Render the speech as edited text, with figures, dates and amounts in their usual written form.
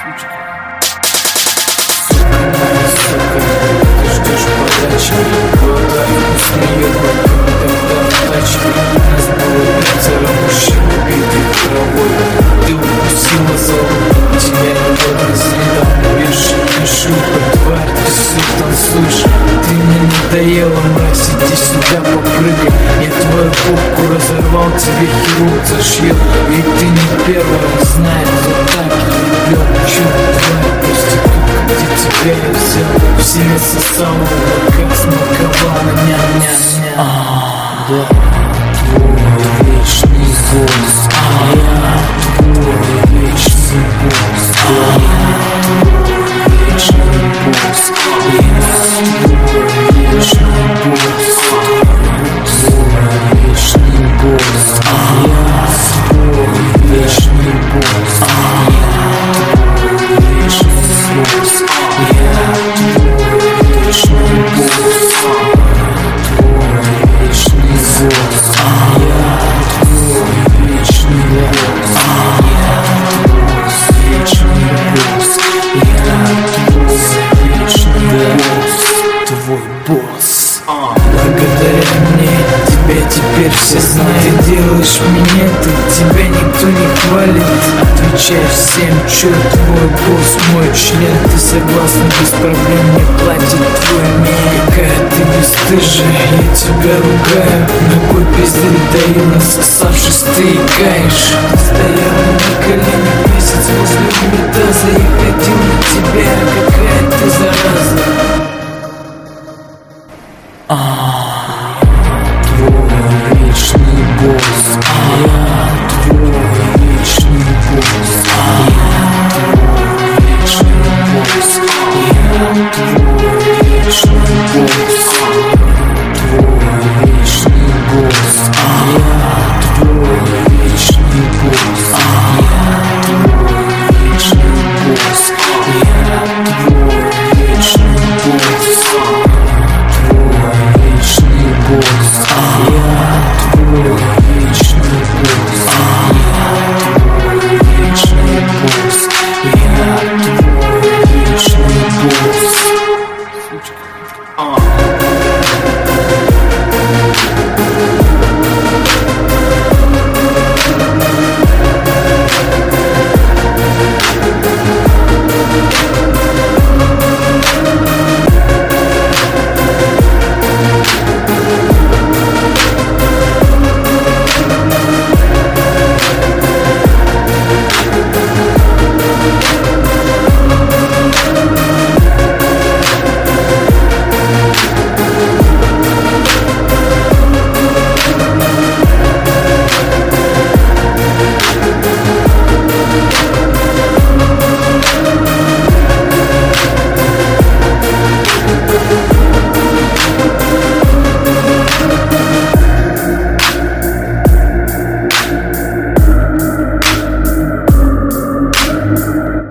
Сука, ты ждешь подачи, глаза смеет вокруг, тогда тачки. Нас было 5 мужчин, убитых травой. Ты укусила золото, тебя не подозрела. Пишу, тварь, ты все танцуешь. Ты мне надоела, мразь, иди сюда, попрыгай. Я твою попку разорвал, тебе хирург зашьет. Ведь ты не первая, знает, кто так люблю. Чё, тварь, проститутка, где тебя я взял? Все сосал, как смаковала, ням-ням-ням. Да, твой вечный голос, я твой вечный голос, вечный голос, твой вечный голос, твой вечный голос, я твой вечный голос, твой вечный голос, я твой вечный голос, твой вечный голос, я твой вечный голос, твой босс. Благодаря мне тебя теперь все знают. Ты делаешь минеты, тебя никто не хвалит. Отвечаешь всем, чё твой босс, мой член. Ты согласна, без проблем мне платит твой мир. Какая ты бесстыжая, я тебя ругаю. Ногой пиздель даю, насосавшись ты икаешь. Ты стояла на коленях месяц возле унитаза. Я ходил на тебя, какая ты зараза. Твой вечный голос, я твой вечный голос, я твой вечный голос, я твой вечный голос.